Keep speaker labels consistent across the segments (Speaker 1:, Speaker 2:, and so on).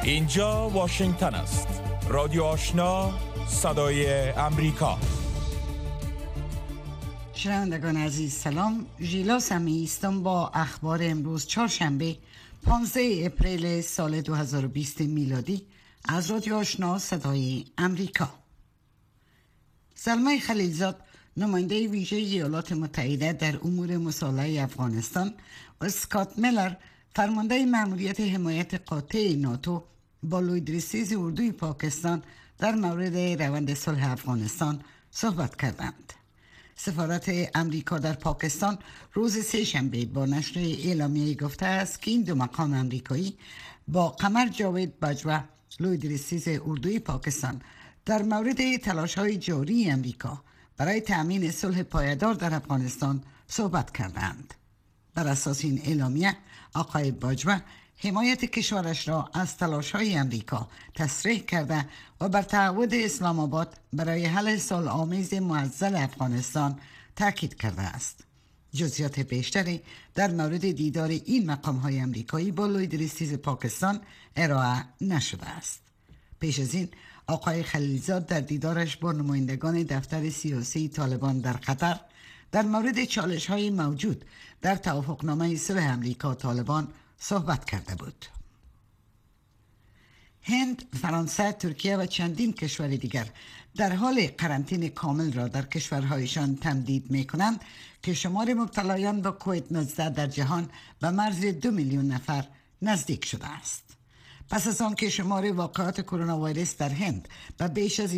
Speaker 1: اینجا واشنگتن است. رادیو آشنا، صدای امریکا.
Speaker 2: شنوندگان عزیز سلام. ژیلا سمی هستم با اخبار امروز چهارشنبه 15 اپریل سال 2020 میلادی از رادیو آشنا صدای امریکا. سلمای خلیلزاد، نماینده ویژه ایالات متحده در امور مصالحه افغانستان، و اسکات میلر، فرمانده مأموریت حمایت قاطع ناتو، با لوید ریسیز اردوی پاکستان در مورد روند صلح افغانستان صحبت کردند. سفارت امریکا در پاکستان روز سه‌شنبه با نشر اعلامیه‌ای گفته است که این دو مقام امریکایی با قمر جاوید باجوه، لوید ریسیز اردوی پاکستان، در مورد تلاش‌های جاری امریکا برای تأمین صلح پایدار در افغانستان صحبت کردند. بر اساس این اعلامیه، آقای باجوه حمایت کشورش را از تلاش‌های امریکا تصریح کرده و بر تعهد اسلام آباد برای حل صلح‌آمیز معضل افغانستان تاکید کرده است. جزئیات بیشتری در مورد دیدار این مقام‌های امریکایی با لوید ریسیز پاکستان ارائه نشده است. پیش از این آقای خلیلزاد در دیدارش با نمایندگان دفتر سیاسی طالبان در قطر در مورد چالش‌های موجود در توافقنامه صلح امریکا طالبان صحبت کرده بود. هند، فرانسه، ترکیه و چندین کشور دیگر در حال قرنطینه کامل را در کشورهایشان تمدید می‌کنند که شمار مبتلایان با کووید 19 در جهان به مرز 2 میلیون نفر نزدیک شده است. پس از آن که شمار واقعات کرونا ویروس در هند به بیش از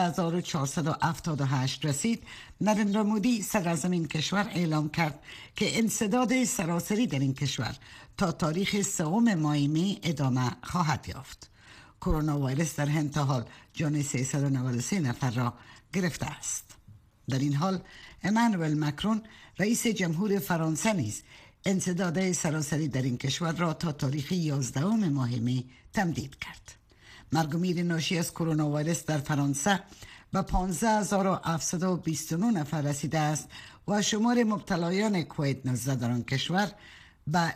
Speaker 2: 11478 رسید، نریندرا مودی صدراعظم این کشور اعلام کرد که انسداد سراسری در این کشور تا تاریخ 3 ماه می ادامه خواهد یافت. کرونا ویروس در هند تا حال جان 393 نفر را گرفته است. در این حال امانوئل مکرون، رئیس جمهور فرانسه، نیز انسداد سراسری در این کشور را تا تاریخ 11 ماه می تمدید کرد. مرگ و میر ناشی از کرونا ویروس در فرانسه به 15729 نفر رسیده است و شمار مبتلایان کووید 19 در آن کشور به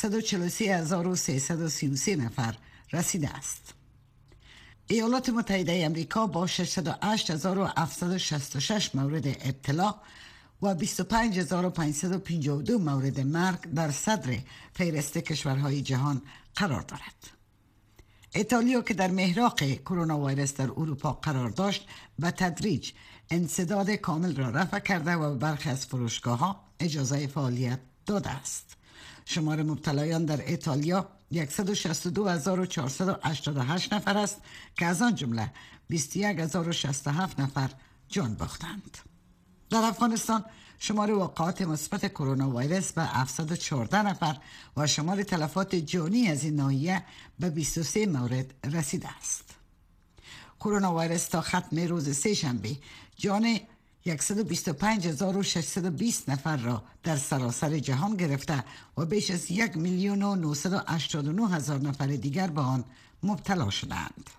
Speaker 2: 143333 نفر رسیده است. ایالات متحده آمریکا با 608766 مورد ابتلا و 25552 مورد مرگ در صدر فهرست کشورهای جهان قرار دارد. ایتالیا که در محراق کرونا ویروس در اروپا قرار داشت، به تدریج انسداد کامل را رفع کرده و برخی از فروشگاه‌ها اجازه فعالیت داده است. شمار مبتلایان در ایتالیا 162488 نفر است که از آن جمله 21067 نفر جان باختند. در افغانستان شمار واقعات مثبت کرونا ویروس به 714 نفر و شمار تلفات جانی از این ناحیه به 23 مورد رسیده است. کرونا ویروس تا ختم روز سه‌شنبه جان 125620 نفر را در سراسر جهان گرفته و بیش از 1,989,000 نفر دیگر به آن مبتلا شدند.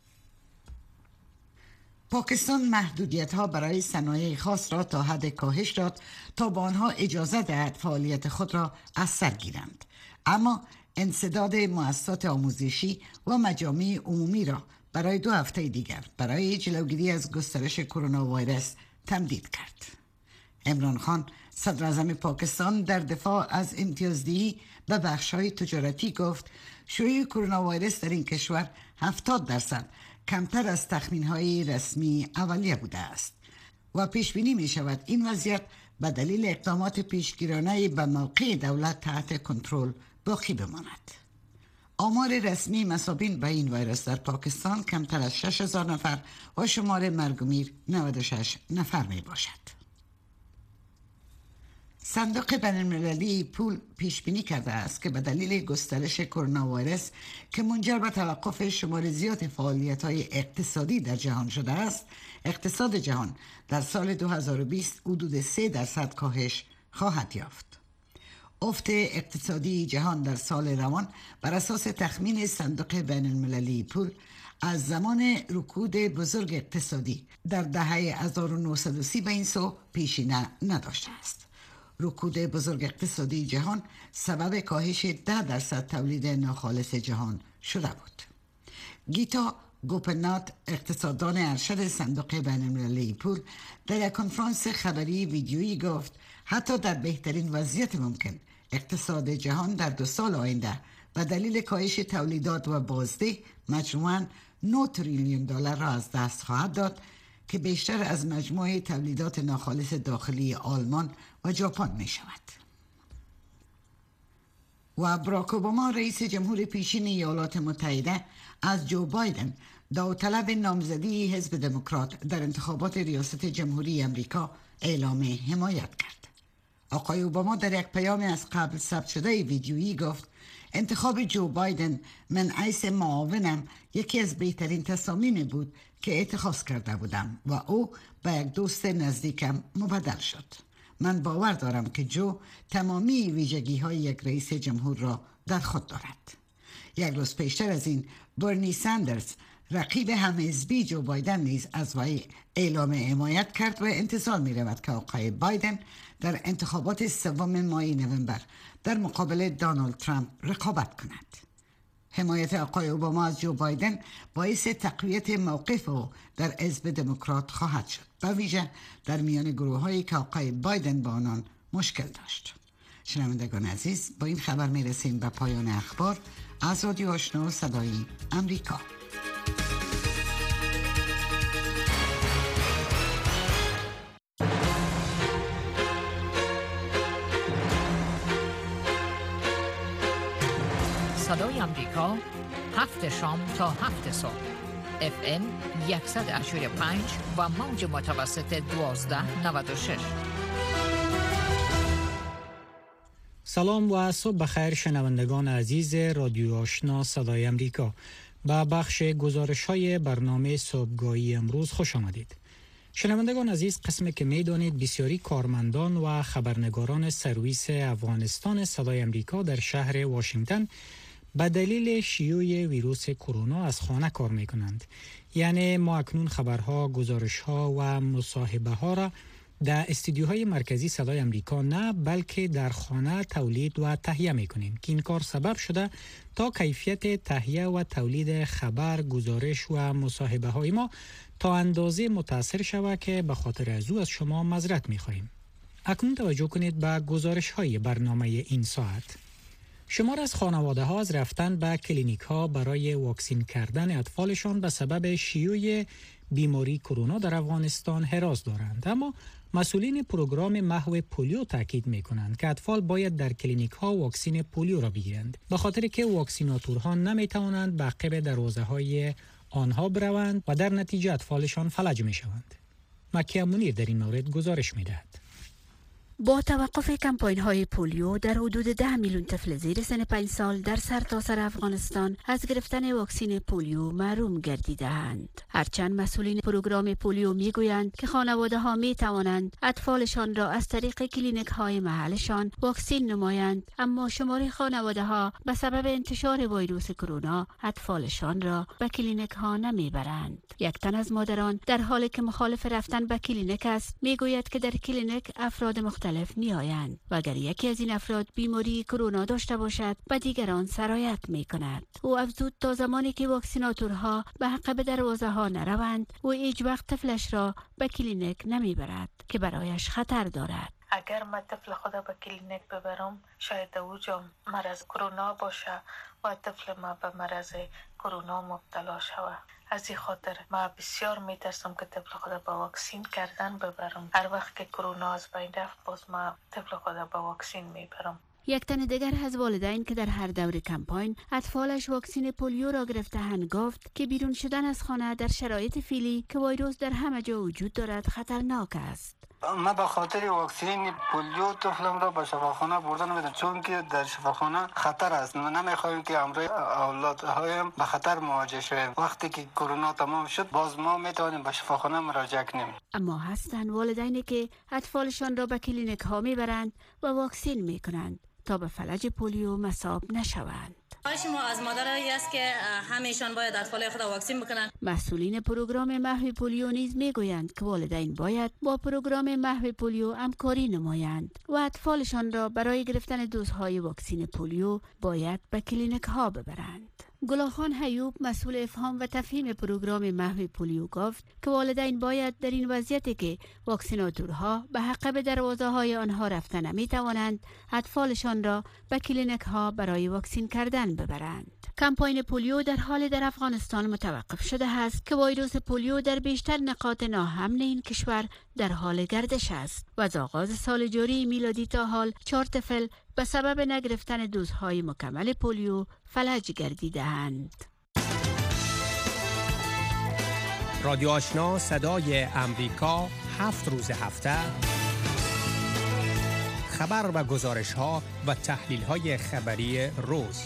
Speaker 2: پاکستان محدودیت‌ها برای صنایع خاص را تا حد کاهش داد تا به آنها اجازه دهد فعالیت خود را از سر گیرند، اما انسداد مؤسسات آموزشی و مجامع عمومی را برای 2 هفته دیگر برای جلوگیری از گسترش کرونا ویروس تمدید کرد. عمران خان، صدراعظم پاکستان، در دفاع از امتیازدهی به بخش‌های تجارتی گفت شیوع کرونا ویروس در این کشور 70% کمتر از تخمین‌های رسمی اولیه بوده است و پیش بینی می شود این وضعیت به دلیل اقدامات پیشگیرانه به موقع دولت تحت کنترل باقی بماند. آمار رسمی مصابین به این ویروس در پاکستان کمتر از 6000 نفر و شمار مرگ و میر 96 نفر می باشد. صندوق بین‌المللی پول پیش بینی کرده است که به دلیل گسترش کرونا ویروس که منجر به توقف شمار زیاد فعالیت‌های اقتصادی در جهان شده است، اقتصاد جهان در سال 2020 حدود 3% کاهش خواهد یافت. افت اقتصادی جهان در سال روان بر اساس تخمین صندوق بین‌المللی پول از زمان رکود بزرگ اقتصادی در دهه 1930 به این سو پیشینه نداشته است. رکود بزرگ اقتصادی جهان سبب کاهش 10% تولید ناخالص جهان شده بود. گیتا گوپنات، اقتصاددان ارشد صندوق بین‌المللی پول، در یک کنفرانس خبری ویدیویی گفت حتی در بهترین وضعیت ممکن اقتصاد جهان در 2 سال آینده و دلیل کاهش تولیدات و بازده مجموعاً 9 تریلیون دلار را از دست خواهد داد که بیشتر از مجموع تولیدات ناخالص داخلی آلمان و ژاپن می شود. و باراک اوباما رئیس جمهور پیشین ایالات متحده از جو بایدن داوطلب نامزدی حزب دموکرات در انتخابات ریاست جمهوری امریکا اعلام حمایت کرد. آقای اوباما در یک پیام از قبل ثبت شده ویدیویی گفت انتخاب جو بایدن من حیث معاونم یکی از بهترین تصامیمی بود که اتخاذ کرده بودم و او به یک دوست نزدیکم مبدل شد. من باور دارم که جو تمامی ویژگی های یک رئیس جمهور را در خود دارد. یک روز پیشتر از این برنی ساندرز رقیب همحزبی جو بایدن نیز از وی اعلام حمایت کرد و انتظار می رود که آقای بایدن در انتخابات 3 ماه نوامبر در مقابل دونالد ترامپ رقابت کند. حمایت آقای اوباما از جو بایدن باعث تقویت موقف او در حزب دموکرات خواهد شد، به ویژه در میان گروه‌هایی که آقای بایدن با آنان مشکل داشت. شنوندگان عزیز، با این خبر میرسیم به پایان اخبار از رادیو آشنا صدای امریکا.
Speaker 3: صدای امریکا 7 شام تا 7 صبح FM 185 و موج متوسط 1296.
Speaker 4: سلام و صبح بخیر شنوندگان عزیز رادیو آشنا صدای امریکا. به بخش گزارش‌های برنامه صبحگاهی امروز خوش آمدید. شنوندگان عزیز، قسمی که می‌دانید بسیاری کارمندان و خبرنگاران سرویس افغانستان صدای امریکا در شهر واشنگتن به دلیل شیوع ویروس کرونا از خانه کار می‌کنند. یعنی ما اکنون خبرها، گزارش‌ها و مصاحبه‌ها را در استودیوهای مرکزی صدای امریکا نه بلکه در خانه تولید و تهیه می‌کنیم که این کار سبب شده تا کیفیت تهیه و تولید خبر، گزارش و مصاحبه‌های ما تا اندازه متاثر شود که به خاطر از او از شما معذرت می‌خواهیم. اکنون توجه کنید به گزارش‌های برنامه این ساعت. شمار از خانواده‌ها از رفتن به کلینیک‌ها برای واکسین کردن اطفالشان به سبب شیوع بیماری کرونا در افغانستان حراس دارند، اما مسئولین پروگرام محو پولیو تاکید می‌کنند که اطفال باید در کلینیک‌ها واکسین پولیو را بگیرند، به خاطر که واکسیناتورها نمی‌توانند به عقب دروازه‌های آنها بروند و در نتیجه اطفالشان فلج می‌شوند. مکیه منیر در این مورد گزارش می‌دهد.
Speaker 5: با توقف کمپاین‌های پولیو در حدود 10 میلیون طفل زیر سن 5 سال در سرتاسر افغانستان از گرفتن واکسین پولیو محروم گردیده‌اند. هرچند مسئولین پروگرام پولیو میگویند که خانواده‌ها می‌توانند اطفالشان را از طریق کلینیک‌های محلشان واکسین نمایند، اما شمار خانواده‌ها به سبب انتشار ویروس کرونا اطفالشان را به کلینیک‌ها نمیبرند. یک تن از مادران در حالی که مخالف رفتن به کلینیک است میگوید که در کلینیک افراد مختلف می آیند و اگر یکی از این افراد بیماری کرونا داشته باشد به دیگران سرایت می کند. او افزود تا زمانی که واکسیناتورها به عقب دروازه ها نروند و هیچ وقت طفلش را به کلینیک نمی برد که برایش خطر دارد.
Speaker 6: اگر من طفل خدا به کلینیک ببرم شاید اوجا مرض کرونا باشه و طفل ما به مرض کرونا مبتلا شود. از این خاطر ما بسیار میترسم که طفل خدا با واکسین کردن ببرم. هر وقت که کرونا از بین رفت باز ما طفل خدا با واکسین میبرم.
Speaker 5: یک تن دیگر از والدین که در هر دور کمپاین اطفالش واکسین پولیو را گرفته‌اند گفت که بیرون شدن از خانه در شرایط فعلی که ویروس در همه جا وجود دارد خطرناک است.
Speaker 7: من به خاطر واکسین پولیو طفلم را به شفاخانه بردن میدم، چون که در شفاخانه خطر است. من نمیخوایم که امروز اولادهایم به خطر مواجه شویم. وقتی که کرونا تمام شد باز ما میتوانیم به شفاخانه مراجعه کنیم.
Speaker 5: اما هستند والدینی که اطفالشان را به کلینیک ها میبرند و واکسین میکنند تا به فلج پولیو مصاب نشوند.
Speaker 8: خواهش ما از مادرایی است که همیشان باید اطفال خود واکسین بکنند.
Speaker 5: مسئولین پروگرام محو پولیو نیز میگویند که والدین باید با پروگرام محو پولیو همکاری نمایند و اطفالشان را برای گرفتن دوزهای واکسین پولیو باید به کلینیک ها ببرند. گلاخان حیوب مسئول افهام و تفهیم پروگرام محو پولیو گفت که والدین باید در این وضعیتی که واکسیناتورها به حق به دروازه های آنها رفتن نمی توانند اطفالشان را به کلینیک ها برای واکسین کردن ببرند. کمپاین پولیو در حال در افغانستان متوقف شده است که ویروس پولیو در بیشتر نقاط ناامن این کشور در حال گردش است و از آغاز سال جاری میلادی تا حال 4 طفل به سبب نگرفتن دوزهای مکمل پولیو فلج گردیده‌اند.
Speaker 9: رادیو آشنا صدای امریکا 7 روز هفته خبر و گزارش ها و تحلیل های خبری روز.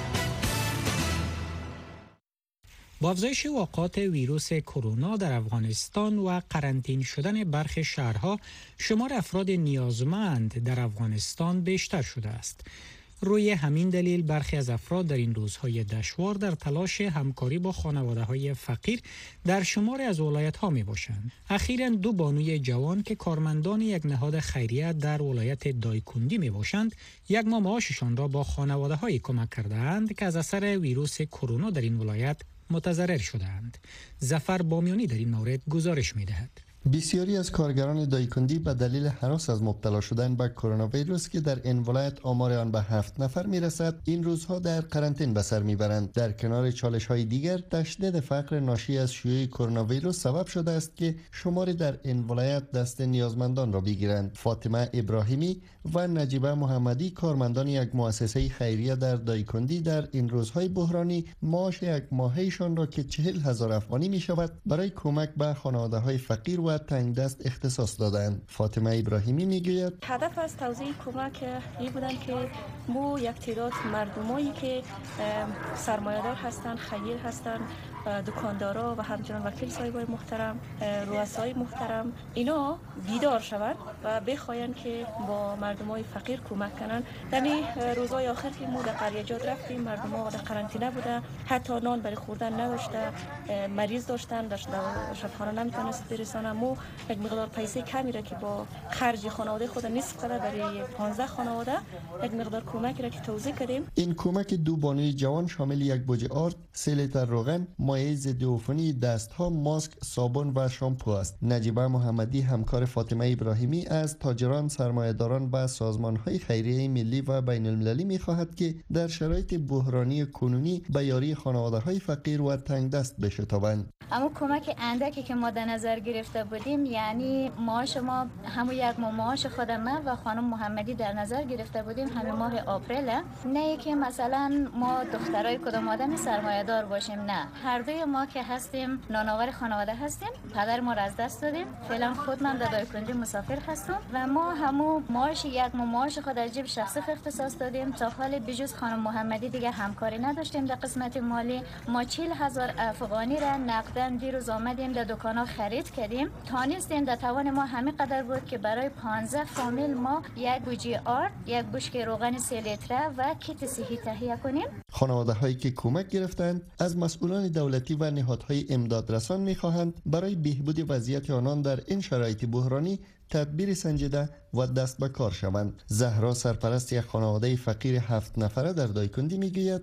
Speaker 4: با افزایش واقعات ویروس کرونا در افغانستان و قرنطینه شدن برخی شهرها، شمار افراد نیازمند در افغانستان بیشتر شده است. روی همین دلیل برخی از افراد در این روزهای دشوار در تلاش همکاری با خانواده‌های فقیر در شماری از ولایت‌ها می‌باشند. اخیراً 2 بانوی جوان که کارمندان یک نهاد خیریه در ولایت دایکندی می‌باشند، یک ماه معاششان را با خانواده‌های کمک کرده‌اند که از اثر ویروس کرونا در این ولایت متضرر شدند. ظفر بامیانی در این مورد گزارش می‌دهد.
Speaker 10: بسیاری از کارگران دایکندی به دلیل هراس از مبتلا شدن به کرونا ویروس که در این ولایت آمار آن به 7 نفر میرسد، این روزها در قرنطینه به سر میبرند. در کنار چالش‌های دیگر، تشدید فقر ناشی از شیوع کرونا ویروس سبب شده است که شماری در این ولایت دست نیازمندان را بگیرند. فاطمه ابراهیمی و نجیبه محمدی، کارمندان یک مؤسسه خیریه در دایکندی، در این روزهای بحرانی معاش یک ماهیشان را که 40,000 افغانی می شود برای کمک به خانواده‌های فقیر و تنگ دست اختصاص دادند. فاطمه ابراهیمی میگوید
Speaker 11: هدف از توزیع کمک این بودن که مو یک تعداد مردمایی که سرمایه‌دار هستند، خیر هستند، دکاندارا و همچنان وکیل صاحبای محترم، رؤسای محترم، اینا بیدار شوند و بخواین که با مردمای فقیر کمک کنن. در این روزهای آخر که ما در قریه‌جات رفتیم، مردم‌ها در قرنطینه بودن، حتی نان برای خوردن نداشته، مریض داشتن، در شفاخانه نمیتونست برسانن. ما یک مقدار پیسه کمی را که با خرج خانواده خود نصف کرده برای 15 خانواده یک مقدار کمک را که توزیع کردیم.
Speaker 10: این کمک 2 بانوی جوان شامل یک بوجه آرد، 3 لیتر روغن، مایع ضد عفونی دستها، ماسک، صابون و شامپو است. نجیبه محمدی، همکار فاطمه ابراهیمی، از تاجران، سرمایه‌داران و سازمان‌های خیریه ملی و بین‌المللی می‌خواهد که در شرایط بحرانی کنونی به یاری خانواده‌های فقیر و تنگ دست بشتابند.
Speaker 12: اما کمک اندکی که ما در نظر گرفته بودیم، یعنی معاش ما همون یک معاش خود من و خانم محمدی در نظر گرفته بودیم همین ماه آپریل، نه که مثلا ما دخترای کدام آدم سرمایه‌دار باشیم، نه، هر دوی ما که هستیم نانآور خانواده هستیم. پدر ما را از دست دادیم، فعلا خود من در دایکندی مسافر هستم و ما همون معاش یک معاش خود از جیب شخصی اختصاص دادیم. تا حال بجز خانم محمدی دیگه همکاری نداشتیم در قسمت مالی. ما 40,000 افغانی را نقدن دیروز آمدیم در دکانا خرید کردیم، تانستیم در توان ما همین قدر بود که برای 15 فامیل ما یک بوجه آرد، یک بشکه روغن 3 لیتره و کیت صحی تهیه کنیم.
Speaker 10: خانواده‌هایی که کمک گرفتند از مسئولان دولتی و نهادهای امدادرسان می‌خواهند برای بهبود وضعیت آنان در این شرایط بحرانی تدبیر سنجیده و دست به کار شوند. زهرا، سرپرست یک خانواده فقیر 7 نفره در دایکندی میگوید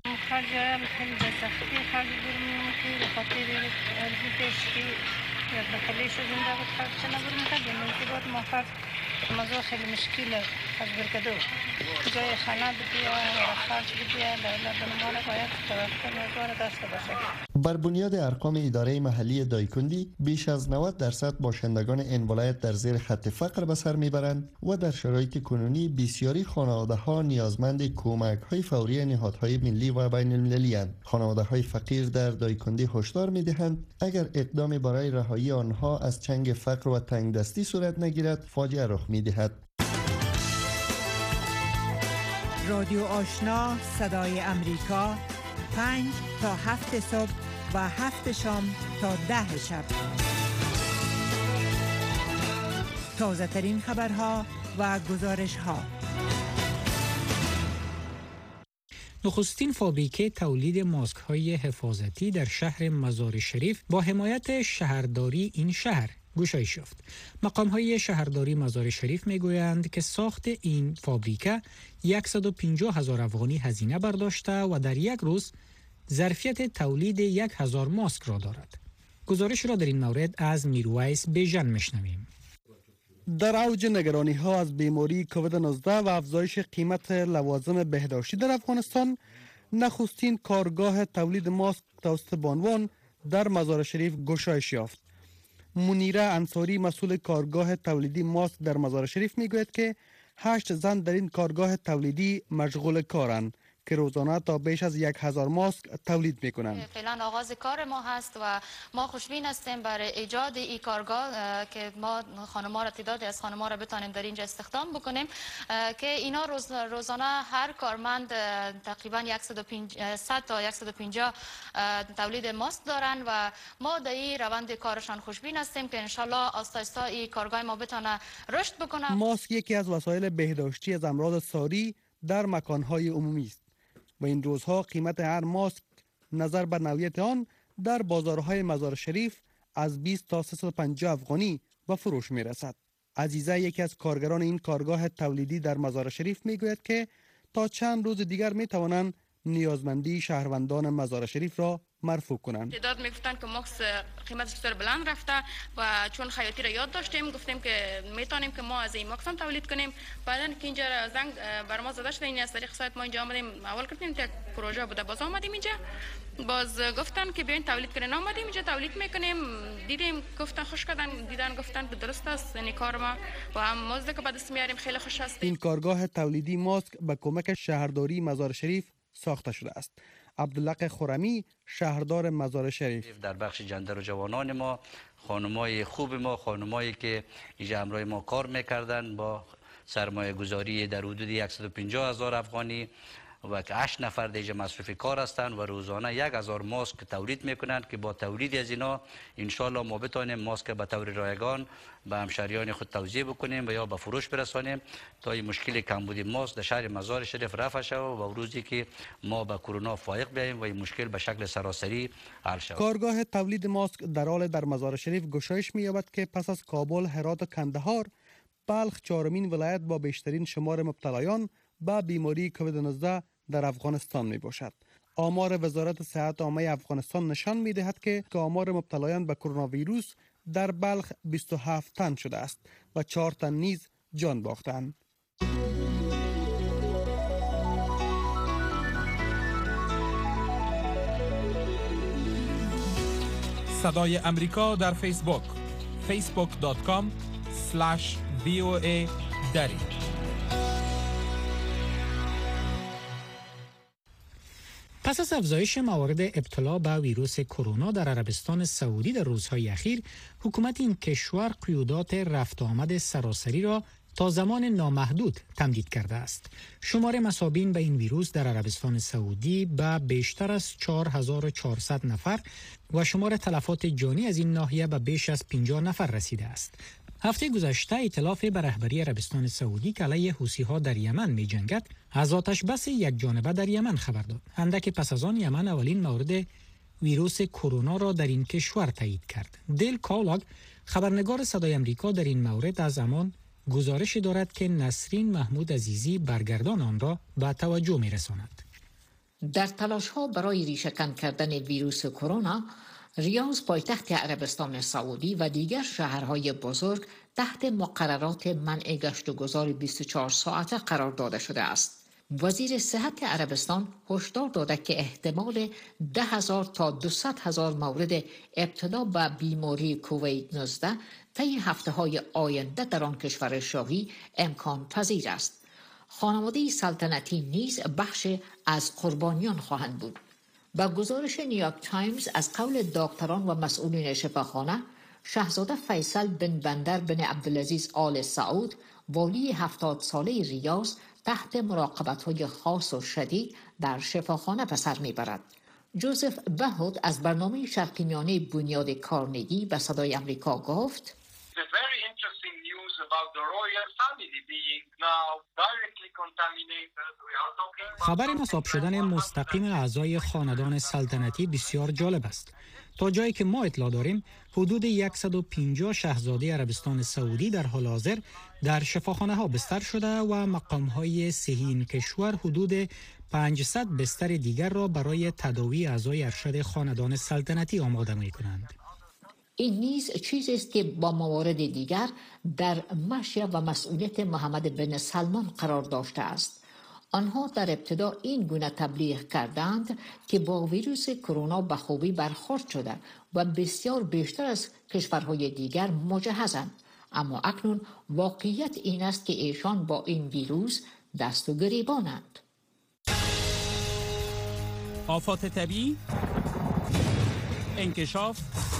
Speaker 13: موضوع خیلی مشکله. از برکدو جای خانه بدیا و خرج بدیا دولت ما باید توقع نگاه داشته باشه.
Speaker 10: بر بنیاد ارقام اداره محلی دایکندی، بیش از 90% باشندگان این ولایت در زیر خط فقر به سر میبرند و در شرایط کنونی بسیاری خانواده‌ها نیازمند کمک‌های فوری نهادهای ملی و بین‌المللی اند. خانواده‌های فقیر در دایکندی هشدار می‌دهند اگر اقدام برای رهایی آنها از چنگ فقر و تنگدستی صورت نگیرد، فاجعه رخ می‌دهد.
Speaker 14: رادیو آشنا صدای امریکا 5 تا 7 صبح و 7 شام تا 10 شب. تازه ترین خبرها و گزارش ها.
Speaker 4: نخستین فابریکه تولید ماسک های حفاظتی در شهر مزار شریف با حمایت شهرداری این شهر گشایش یافت. مقام‌های شهرداری مزار شریف میگویند که ساخت این فابریکه 150,000 افغانی هزینه برداشته و در یک روز ظرفیت تولید 1000 ماسک را دارد. گزارش را در این مورد از میرویس بیژن میشنویم.
Speaker 15: در اوج نگرانی ها از بیماری کووید 19 و افزایش قیمت لوازم بهداشتی در افغانستان، نخستین کارگاه تولید ماسک توسط بانوان در مزار شریف گشایش یافت. منیره انصاری مسئول کارگاه تولیدی ماسک در مزار شریف میگوید که 8 زن در این کارگاه تولیدی مشغول کارند که روزانه تا بیش از 1000 ماسک تولید میکنند.
Speaker 16: فعلا آغاز کار ما هست و ما خوشبین هستیم برای ایجاد این کارگاه که ما خانم‌ها را تعدادی از خانم‌ها را بتونیم در اینجا استخدام بکنیم که اینا روزانه هر کارمند تقریبا 100 تا 150 تولید ماسک دارن و ما در این روند کارشان خوشبین هستیم که انشالله آستا آستا این کارگاه ما بتونه رشد بکنه.
Speaker 15: ماسک یکی از وسایل بهداشتی از امراض ساری در مکان‌های عمومی است و این روزها قیمت هر ماسک نظر به نوعیت آن در بازارهای مزار شریف از 20 تا 350 افغانی به فروش می رسد. عزیزه یکی از کارگران این کارگاه تولیدی در مزار شریف می گوید که تا چند روز دیگر می توانند نیازمندی شهروندان مزار شریف را مرفوع کنند.
Speaker 17: تعداد میگفتن که ماکس قیمتش بسیار بلند رفته و چون خیاطی را یاد داشتیم گفتیم که میتونیم که ما از این ماکس هم تولید کنیم. بعدن که اینجا زنگ بر ما زده شد، این از طریق سایت ما اینجا آمدیم اول کردیم یک پروژه بوده، باز آمدیم اینجا باز گفتن که بیاین تولید کنین. آمدیم اینجا تولید میکنیم، دیدیم گفتن خوش کردن، دیدن گفتن که درست است این کار ما و هم مزد که به دست میاریم خیلی خوش است.
Speaker 15: این کارگاه تولیدی ماسک به کمک شهرداری مزار شریف ساخته شده است. عبدالله خرمی شهردار مزار شریف:
Speaker 18: در بخش جندر و جوانان ما، خانمای خوب ما، خانمایی که اینجا همراه ما کار میکردن با سرمایه گذاری در حدود 150,000 افغانی و که 8 نفر دیگه مصروف کار هستند و روزانه 1000 ماسک تولید میکنند که با تولید از اینا انشالله ما بتونیم ماسک به طور رایگان به همشهریان خود توزیع بکنیم و یا به فروش برسانیم تا این مشکل کمبود ماسک در شهر مزار شریف رفع شود و روزی که ما به کرونا فائق بیاییم و این مشکل به شکل سراسری حل شود.
Speaker 15: کارگاه تولید ماسک در حال در مزار شریف گشایش می‌یابد که پس از کابل، هرات و کندهار، بلخ چهارمین ولایت با بیشترین شمار مبتلایان به بیماری کووید 19 در افغانستان می باشد. آمار وزارت صحت عامه افغانستان نشان می دهد که آمار مبتلایان به کرونا ویروس در بلخ 27 تن شده است و 4 تن نیز جان باختند.
Speaker 1: صدای امریکا در فیسبوک facebook.com/VOA دری.
Speaker 4: پس از افزایش موارد ابتلا به ویروس کرونا در عربستان سعودی در روزهای اخیر، حکومت این کشور قیودات رفت آمد سراسری را تا زمان نامحدود تمدید کرده است. شمار مصابین به این ویروس در عربستان سعودی به بیشتر از 4400 نفر و شمار تلفات جانی از این ناحیه به بیش از 50 نفر رسیده است. هفته گذشته ائتلاف به رهبری عربستان سعودی که علیه حوثی‌ها در یمن می‌جنگد از آتش بس یک جانبه در یمن خبر داد. اندکی پس از آن یمن اولین مورد ویروس کرونا را در این کشور تایید کرد. دیل کاولاگ خبرنگار صدای امریکا در این مورد از همان گزارش دارد که نسرین محمود عزیزی برگردان آن را به توجه می‌رساند.
Speaker 3: در تلاش‌ها برای ریشه‌کن کردن ویروس کرونا، ریاض پایتخت عربستان سعودی و دیگر شهرهای بزرگ تحت مقررات منع گشت و گذار 24 ساعته قرار داده شده است. وزیر صحت عربستان هشدار داده که احتمال 10,000 تا 200,000 مورد ابتلا به بیماری کووید 19 طی هفته‌های آینده در آن کشور شاهی امکان پذیر است. خانواده سلطنتی نیز بخش از قربانیان خواهند بود. با گزارش نیویورک تایمز از قول دکتران و مسئولین شفاخانه، شاهزاده فیصل بن بندر بن عبدالعزیز آل سعود، والی 70 ساله ریاض، تحت مراقبت‌های خاص و شدید در شفاخانه به سر می‌برد. جوزف بهود از برنامه شرق میانه بنیاد کارنگی به صدای امریکا گفت:
Speaker 4: خبر مصاب شدن مستقیم اعضای خاندان سلطنتی بسیار جالب است. تا جایی که ما اطلاع داریم، حدود 150 شاهزاده عربستان سعودی در حال حاضر در شفاخانه ها بستر شده و مقام های صحی این کشور حدود 500 بستر دیگر را برای تداوی اعضای ارشد خاندان سلطنتی آماده می‌کنند.
Speaker 3: این نیز چیزی است که با موارد دیگر در مشیه و مسئولیت محمد بن سلمان قرار داشته است. آنها در ابتدا این گونه تبلیغ کردند که با ویروس کرونا به خوبی برخورد شده و بسیار بیشتر از کشورهای دیگر مجهزند، اما اکنون واقعیت این است که ایشان با این ویروس دست و گریبانند.
Speaker 1: آفات طبیعی، انکشاف،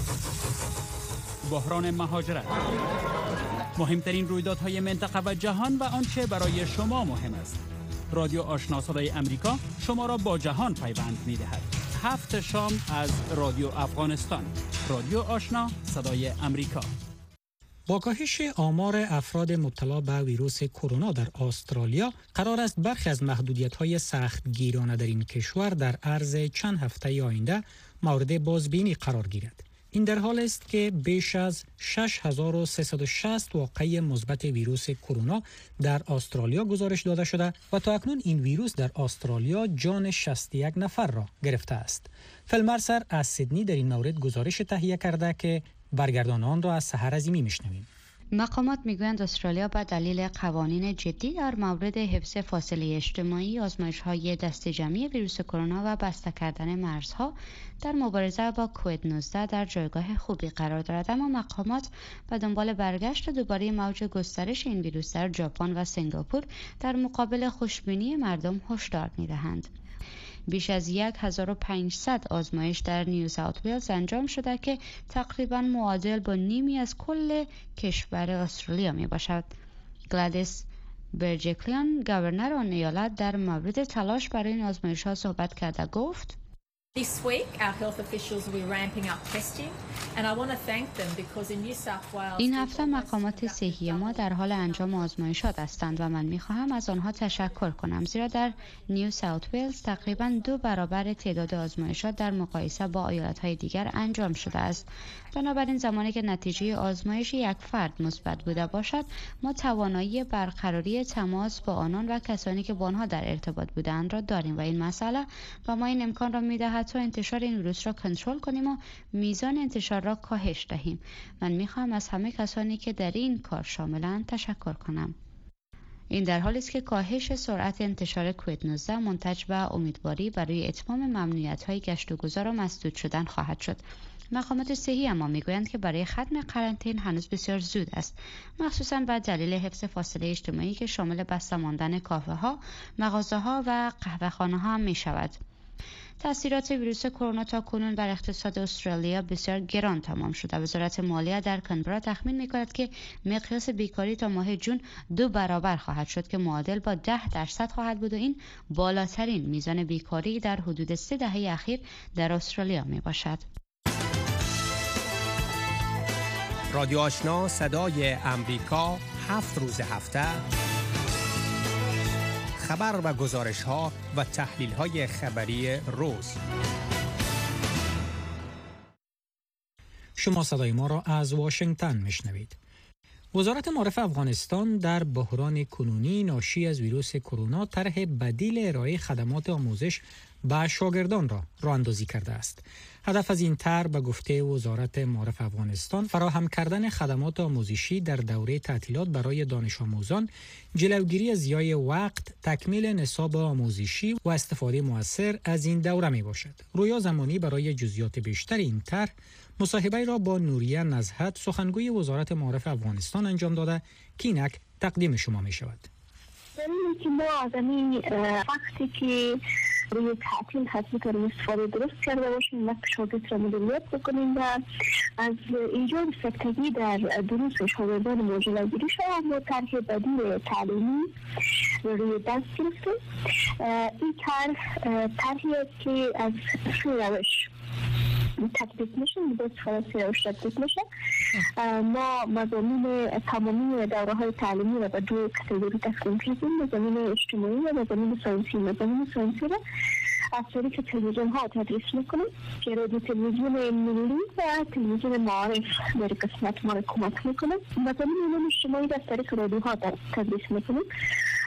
Speaker 1: بحران مهاجرت، مهمترین رویدادهای منطقه و جهان و آنچه برای شما مهم است. رادیو آشنا صدای امریکا شما را با جهان پیوند می‌دهد. 7 شام از رادیو افغانستان. رادیو آشنا صدای امریکا.
Speaker 4: با کاهش آمار افراد مبتلا به ویروس کرونا در استرالیا، قرار است برخی از محدودیت‌های سختگیرانه در این کشور در عرض چند هفته آینده مورد بازبینی قرار گیرد. این در حال است که بیش از 6360 واقعه مثبت ویروس کرونا در استرالیا گزارش داده شده و تا اکنون این ویروس در استرالیا جان 61 نفر را گرفته است. فیلمرسر از سیدنی در این مورد گزارش تهیه کرده که برگردان آن را از سحر عظیمی میشنویم.
Speaker 19: مقامات میگویند استرالیا به دلیل قوانین جدی در مورد حفظ فاصله اجتماعی، آزمایش‌های دسته جمعی ویروس کرونا و بسته کردن مرزها در مبارزه با کووید 19 در جایگاه خوبی قرار دارد، اما مقامات به دنبال برگشت دوباره موج گسترش این ویروس در ژاپن و سنگاپور در مقابل خوشبینی مردم هشدار می‌دهند. بیش از 1500 آزمایش در نیو ساوت ویلز انجام شده که تقریباً معادل با نیمی از کل کشور استرالیا می باشد. گلادیس برجکلیان، گورنر آن ایالت، در مورد تلاش برای این آزمایش‌ها صحبت کرده گفت:
Speaker 20: This week, our health officials will be ramping up testing, and I want to thank them because in New South Wales.
Speaker 19: این هفته مقامات صحی ما در حال انجام آزمایشات هستند و من می‌خواهم از آنها تشکر کنم، زیرا در نیو ساوت ویلز تقریباً 2 برابر تعداد آزمایشات در مقایسه با ایالت‌های دیگر انجام شده است. بنابراین زمانی که نتیجه آزمایش یک فرد مثبت بوده باشد، ما توانایی برقراری تماس با آنان و کسانی که با آنها در ارتباط بودند را داریم و این مسئله به ما این امکان را می‌دهد تا انتشار این ویروس را کنترل کنیم و میزان انتشار را کاهش دهیم. من می‌خواهم از همه کسانی که در این کار شاملند تشکر کنم. این در حالی است که کاهش سرعت انتشار کووید 19 منتج به امیدواری برای اتمام ممنوعیت‌های گشت و گذار و مسدود شدن خواهد شد. مقامات صحی اما میگویند که برای ختم قرنطینه هنوز بسیار زود است، مخصوصاً به دلیل حفظ فاصله اجتماعی که شامل بسته ماندن کافه‌ها، مغازه‌ها و قهوه‌خانه‌ها هم می‌شود. تاثیرات ویروس کرونا تا کنون بر اقتصاد استرالیا بسیار گران تمام شده. وزارت مالیه در کانبرا تخمین می‌کند که مقیاس بیکاری تا ماه جون 2 برابر خواهد شد که معادل با 10% خواهد بود و این بالاترین میزان بیکاری در حدود 3 دهه اخیر در استرالیا میباشد.
Speaker 9: رادیو آشنا صدای امریکا 7 روز هفته خبر و گزارش ها و تحلیل های خبری روز.
Speaker 4: شما صدای ما را از واشنگتن میشنوید. وزارت معارف افغانستان در بحران کنونی ناشی از ویروس کرونا طرح بدیل ارائه خدمات آموزش به شاگردان را راه اندازی کرده است. هدف از این طرح به گفته وزارت معارف افغانستان فراهم کردن خدمات آموزشی در دوره تعطیلات برای دانش آموزان، جلوگیری از ضیاع وقت، تکمیل نصاب آموزشی و استفاده مؤثر از این دوره می باشد. رویا زمانی برای جزئیات بیشتر این طرح مصاحبه را با نوریه نزهت سخنگوی وزارت معارف افغانستان انجام داده که اینک تقدیم شما می شود.
Speaker 21: دلیلی که ما از این وقتی که روی تعطیل هست میتونیم استفاده درست کرده باشیم و شاگرد را مدیریت بکنیم و از ایجاد سکتگی در دروس شاگردان ما جلوگیری شود و طرح بدیل تعلیمی روی دست گرفتیم. این طرحی است که از 3 روش تطبیق میشه، به صورت 3 روش تطبیق میشه. ما مضامین تمامی دوره های تعلیمی را به 2 کاتگوری تقسیم کردیم: مضامین اجتماعی و مضامین ساینسی. مضامین ساینسی را از طریق تلویزیون ها تدریس میکنیم که رادیو تلویزیون ملی و تلویزیون معارف در قسمت ما را کمک میکنه. مضامین علوم اجتماعی را از طریق رادیوها تدریس میکنیم.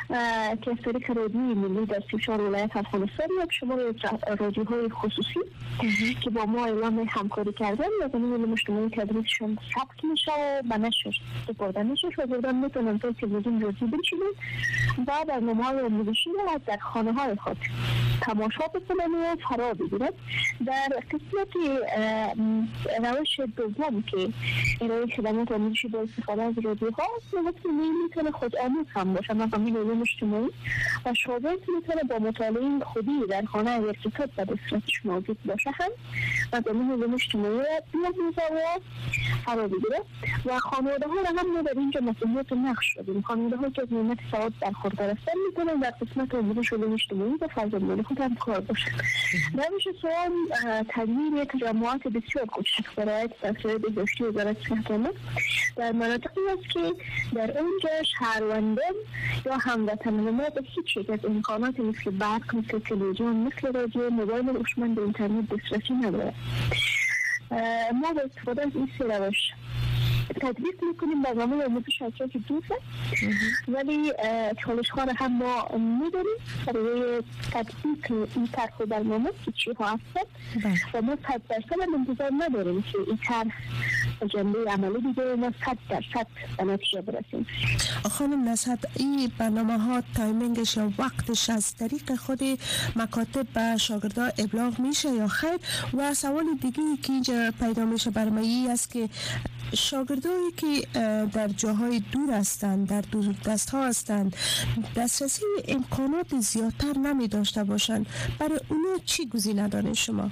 Speaker 21: که از طریق رادیوی ملی در 34 ولایت افغانستان یک شمار رادیوهای خصوصی که با ما اعلام همکاری کردن و زمین مجتمعی تدریسشون ثبت میشه و به نشر سپرده میشه و بعدا میتونن تا تلویزیون رادیو بنشینن و برنامه‌های آموزشی را در خانه‌های خود تماشا بکنن و فرا بگیرن. در قسمت روش دوم که ارائه خدمات آموزشی با استفاده از رادیوها میتونه خود آموز هم باشه، مثلا علوم اجتماعی و شاگرد میتونه با مطالعه خودی در خانه اگر کتاب به دسترسش موجود باشه هم و زمین علوم اجتماعی را بیاموزه و فرا بگیره و خانواده ها را هم در اینجا مسئولیت نقش شدیم. خانواده ها که از نعمت سواد برخوردار هستن میتونن در قسمت آموزش علوم اجتماعی با فرزندان خود هم کار باشه. روش سوم تدوین تجمعات بسیار کوچک برای تسهیل بهداشتی وزارت صحت در مناطقی است که در اونجا شهروندان یا هموطنان ما به هیچ یک از امکانات مثل برق، مثل تلویزیون، مثل رادیو، موبایل هوشمند به اینترنت دسترسی ندارد. ما با استفاده از این سه روش تطبیق میکنیم برنامه آموزش اطراف دوسته، ولی چالش‌ها را هم ما میداریم برای تطبیق این طرح برنامه که چی ها هستند و ما 100% انتظار نداریم که این طرح جنبه عملی دیگه ما 100% به نتیجه برسیم.
Speaker 2: خانم نصحت، این برنامه ها تایمینگش یا وقتش از طریق خود مکاتب به شاگردان ابلاغ میشه یا خیر؟ و سوال دیگه که اینجا پیدا میشه برای این است که شاگردایی که در جاهای دور هستند، در دور دست ها هستند، دسترسی امکانات زیادتر نمی داشته باشند، برای اونو چی گزینه دارین شما؟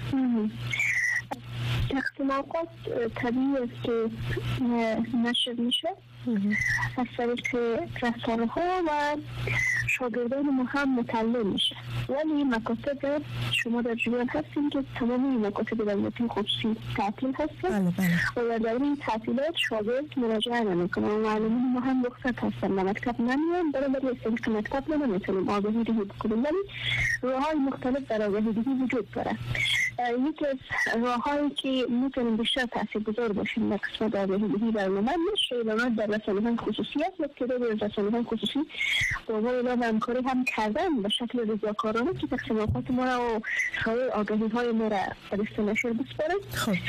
Speaker 21: اختلاقات طبیعی است که نشر میشه از طریق رسانه ها و شاگردان ما هم مطلع میشه، ولی مکاتب شما در جریان هستیم که تمام این مکاتب دولتی خصوصی تعطیل هستن و در این تعطیلات شاگرد مراجعه نمیکنن و معلمین ما هم رخصت هستن و مکتب نمیان، برای از طریق مکتب نمیتونیم آگاهی دهی بکنیم، ولی راه‌های مختلف در آگاهی دهی وجود داره. یکی از راه‌هایی که میتونیم بیشتر تاثیرگذار باشیم در قسمت آگاهی دهی برنامه نشر اعلانات در رسانه‌های خصوصی است که در رسانه‌های خصوصی با ما اعلام همکاری هم کردن به شکل رضاکارانه که تقسیمات ما را و سایر آگاهی‌های ما را به دست نشر بسپارند.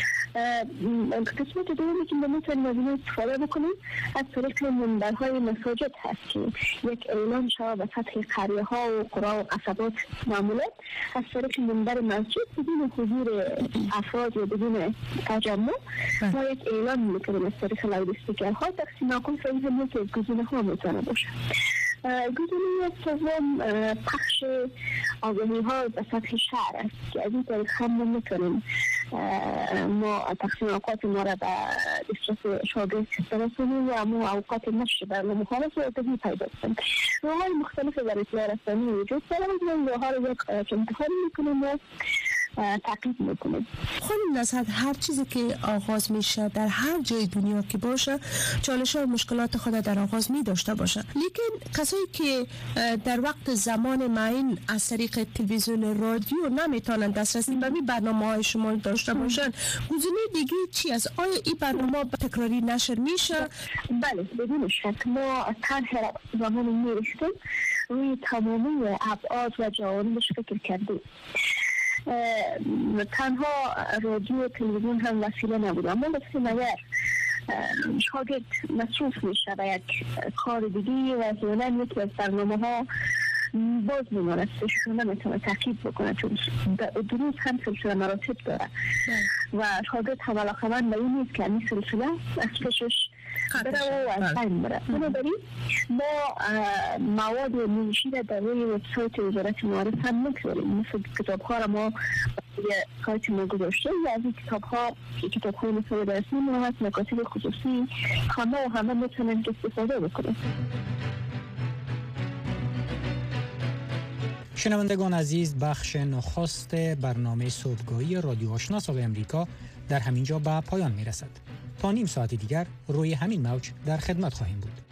Speaker 21: قسمت دومی که میتونیم از این استفاده بکنیم از طریق منبرهای مساجد هست که یک اعلان شود به سطح قریه‌ها و قرى و قصبات معمولا از طریق منبر مسجد بدون حضور افراد و بدون تجمع ما یک اعلان میکنیم از طریق لاود اسپیکرها. تقسیمات هم که گزینه‌ها میتونه باشه. گزینه سوم پخش آگاهی‌ها به سطح شهر است که از این طریق هم میتونیم ما تقسیم اوقات ما را به دسترس شاگرد برسونیم و ما اوقات نشر برنامه‌ها را آگاهی پیدا کنیم. راه‌های مختلف در اطلاع رسانی وجود دارد و این راه‌ها را یک انتخاب میکنیم و تعقیب میکنیم.
Speaker 2: خانم نصحت، هر چیزی که آغاز میشه در هر جای دنیا که باشه چالش ها و مشکلات خود در آغاز می داشته باشه، لیکن کسایی که در وقت زمان معین از طریق تلویزیون رادیو نمیتونن دسترسی به این برنامه های شما داشته باشن، گزینه دیگه چی است؟ آیا این برنامه تکراری نشر میشه؟
Speaker 21: بله، بدون شک ما طرح زمان میرسیم روی تمامی ابعاد و جوانبش فکر کردیم. تنها رادیو و تلویزیون هم وسیله نبوده، اما مثل اگر شاگرد مصروف میشه و یک کار دیگه و احیانا یکی از برنامه ها باز میماند شما نمیتونه تعقیب بکنه چون دروس هم سلسله مراتب داره و شاگرد هم علاقه‌مند به این نیست که این سلسله از پیشش بره و از بین بره. بنابراین ما مواد نوشی را در روی وبسایت وزارت معارف هم نگذاریم، مثل کتاب ها را ما روی سایت ما گذاشتیم و از این کتاب های مثل درسی ما هست مکاتب خصوصی خانه و همه میتونن استفاده بکنیم.
Speaker 4: شنوندگان عزیز، بخش نخست برنامه صبحگاهی رادیو آشنا صدای امریکا در همینجا به پایان میرسد. تا نیم ساعت دیگر روی همین موج در خدمت خواهیم بود.